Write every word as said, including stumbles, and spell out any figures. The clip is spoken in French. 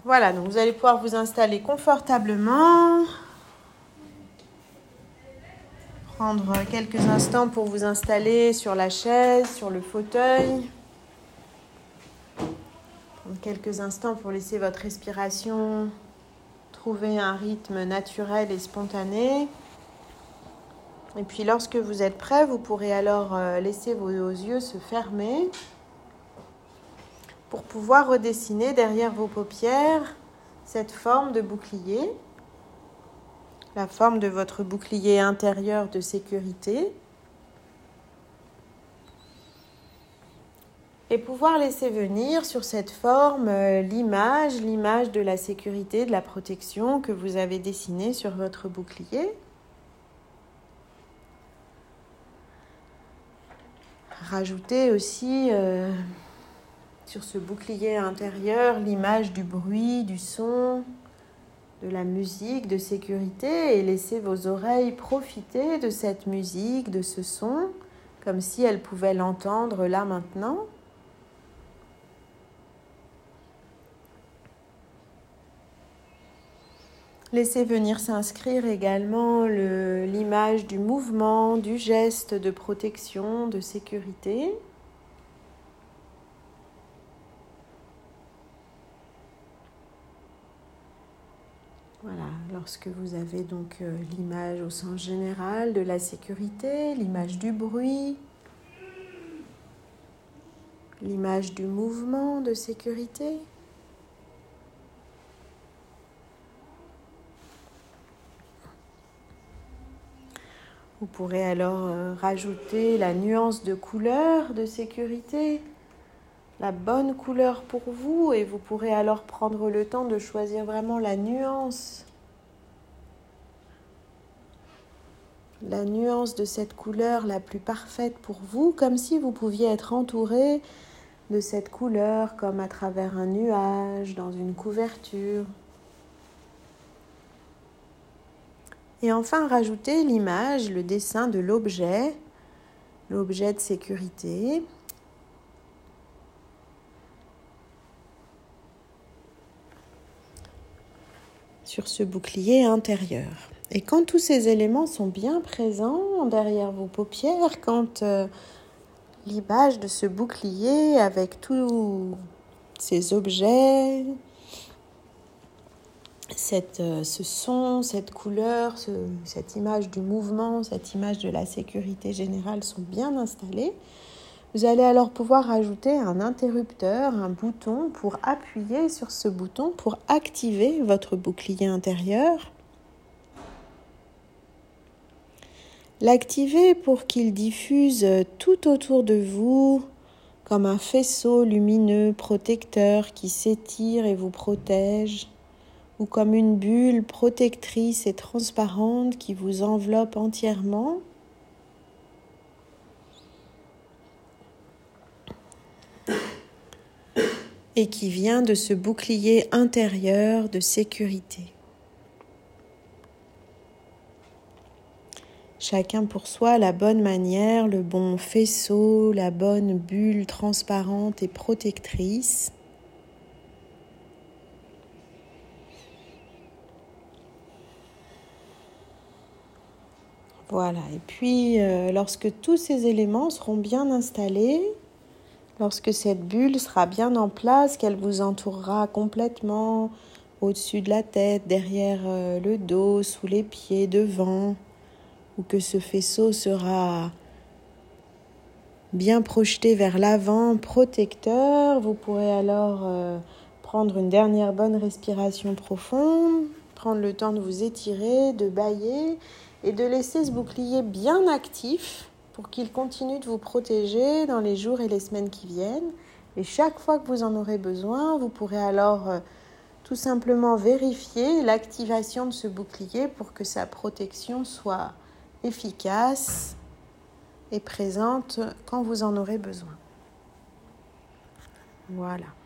Voilà, donc vous allez pouvoir vous installer confortablement. Prendre quelques instants pour vous installer sur la chaise, sur le fauteuil. Prendre quelques instants pour laisser votre respiration trouver un rythme naturel et spontané. Et puis lorsque vous êtes prêt, vous pourrez alors laisser vos yeux se fermer pour pouvoir redessiner derrière vos paupières cette forme de bouclier, la forme de votre bouclier intérieur de sécurité, et pouvoir laisser venir sur cette forme l'image, l'image de la sécurité, de la protection que vous avez dessinée sur votre bouclier. Rajoutez aussi euh, sur ce bouclier intérieur l'image du bruit, du son, de la musique, de sécurité, et laissez vos oreilles profiter de cette musique, de ce son, comme si elles pouvaient l'entendre là maintenant. Laissez venir s'inscrire également le, l'image du mouvement, du geste de protection, de sécurité. Voilà, lorsque vous avez donc euh, l'image au sens général de la sécurité, l'image du bruit, l'image du mouvement de sécurité. Vous pourrez alors euh, rajouter la nuance de couleur de sécurité, la bonne couleur pour vous, et vous pourrez alors prendre le temps de choisir vraiment la nuance, la nuance de cette couleur la plus parfaite pour vous, comme si vous pouviez être entouré de cette couleur comme à travers un nuage, dans une couverture. Et enfin, rajoutez l'image, le dessin de l'objet, l'objet de sécurité. Sur ce bouclier intérieur. Et quand tous ces éléments sont bien présents derrière vos paupières, quand euh, l'image de ce bouclier avec tous ces objets, cette, euh, ce son, cette couleur, ce, cette image du mouvement, cette image de la sécurité générale sont bien installées, vous allez alors pouvoir ajouter un interrupteur, un bouton pour appuyer sur ce bouton pour activer votre bouclier intérieur. L'activer pour qu'il diffuse tout autour de vous comme un faisceau lumineux protecteur qui s'étire et vous protège, ou comme une bulle protectrice et transparente qui vous enveloppe entièrement. Et qui vient de ce bouclier intérieur de sécurité. Chacun pour soi la bonne manière, le bon faisceau, la bonne bulle transparente et protectrice. Voilà, et puis euh, lorsque tous ces éléments seront bien installés, lorsque cette bulle sera bien en place, qu'elle vous entourera complètement au-dessus de la tête, derrière euh, le dos, sous les pieds, devant, ou que ce faisceau sera bien projeté vers l'avant, protecteur, vous pourrez alors euh, prendre une dernière bonne respiration profonde, prendre le temps de vous étirer, de bâiller et de laisser ce bouclier bien actif pour qu'il continue de vous protéger dans les jours et les semaines qui viennent. Et chaque fois que vous en aurez besoin, vous pourrez alors euh, tout simplement vérifier l'activation de ce bouclier pour que sa protection soit efficace et présente quand vous en aurez besoin. Voilà.